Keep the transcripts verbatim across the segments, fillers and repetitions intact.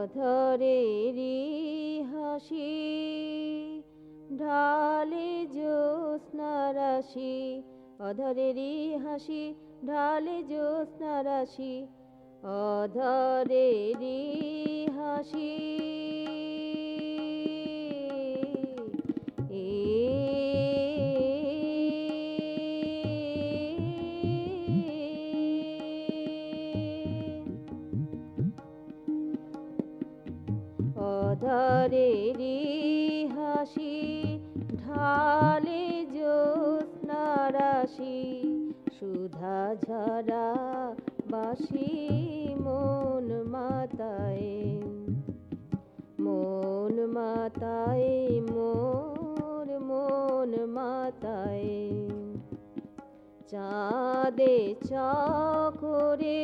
অধরেরি হাসি ঢালে জ্যোৎস্না রাশি, অধরেরি হাসি ঢালে জ্যোৎস্না রাশি, অধরেরি হাসি। অধরেরি হাসি ঢালে জ্যোৎস্না রাশি, সুধা ঝরা বাসি মন মাতায়, মন মাতায় মোর মন মাতায়। চাঁদে চকরে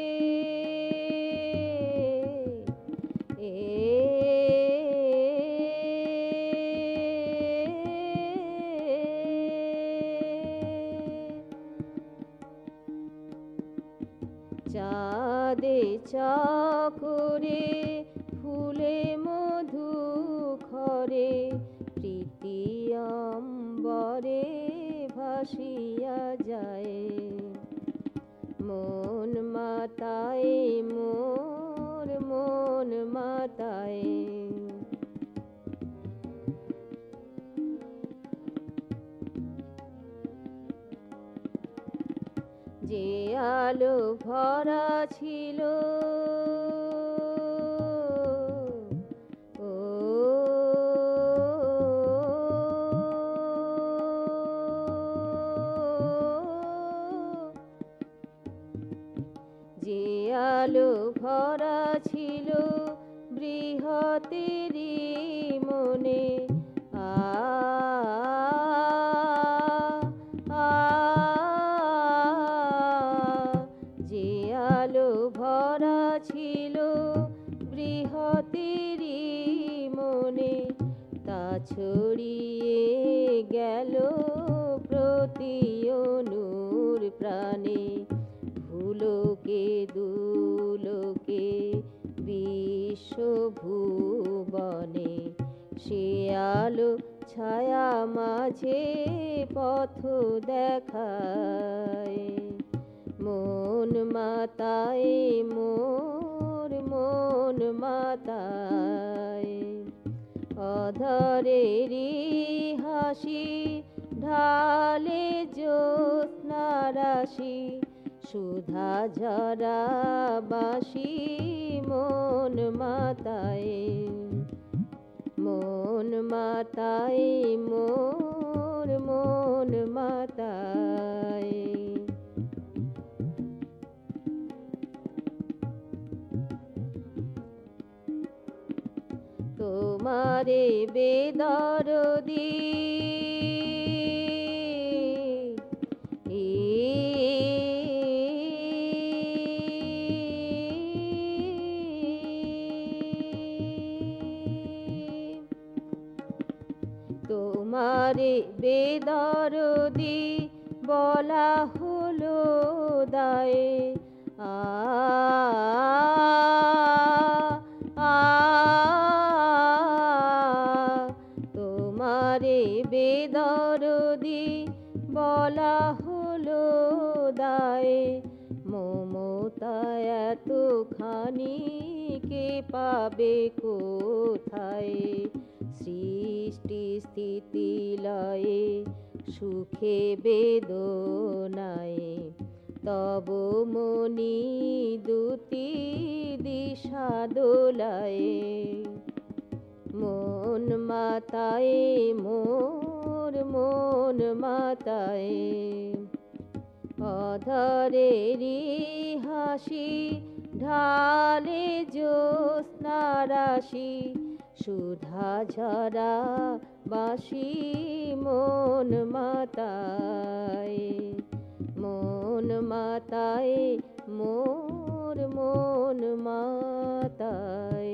চাঁদে চকরে ফুলে মধু খরে, প্রীতি অম্বরে ভাসিয়া যায়, মন মাতায় মোর মন মাতায়। যে আলো ভরা ছিল ও যে আলো ভরা ছিল বৃহতেরি মনে, আ ভরা ছিল বৃহতেরি মনে, তা ছড়িয়ে গেল প্রতি অনুর প্রাণে, ভুলোকে দুলোকে বিশ্বভুবনে, সে আলো ছায়া মাঝে পথ দেখায়, মন মাতায় মোর মন মাতায়। অধরেরি হাসি ঢালে জ্যোৎস্না রাশি, সুধা ঝরা বাসি মন মাতায়, মন মাতায় মোর মন মাতায়। তোমারে বেদরদি তোমারে বেদরদি বলা হলো দায়ে, আ তোমারে বেদরদি বলা হলো দায়ে, মমতা এতখানি কে পাবে কোথায়, সৃষ্টি স্থিতি লয়ে সুখে বেদনায়, তব মনি দুটি দিশা দোলায়, মন মাতায় মোর মন মাতায়। অধরেরি হাসি ঢালে জ্যোৎস্না রাশি, সুধা ঝরা বাসি মন মাতায়, মন মাতায় মোর মন মাতায়।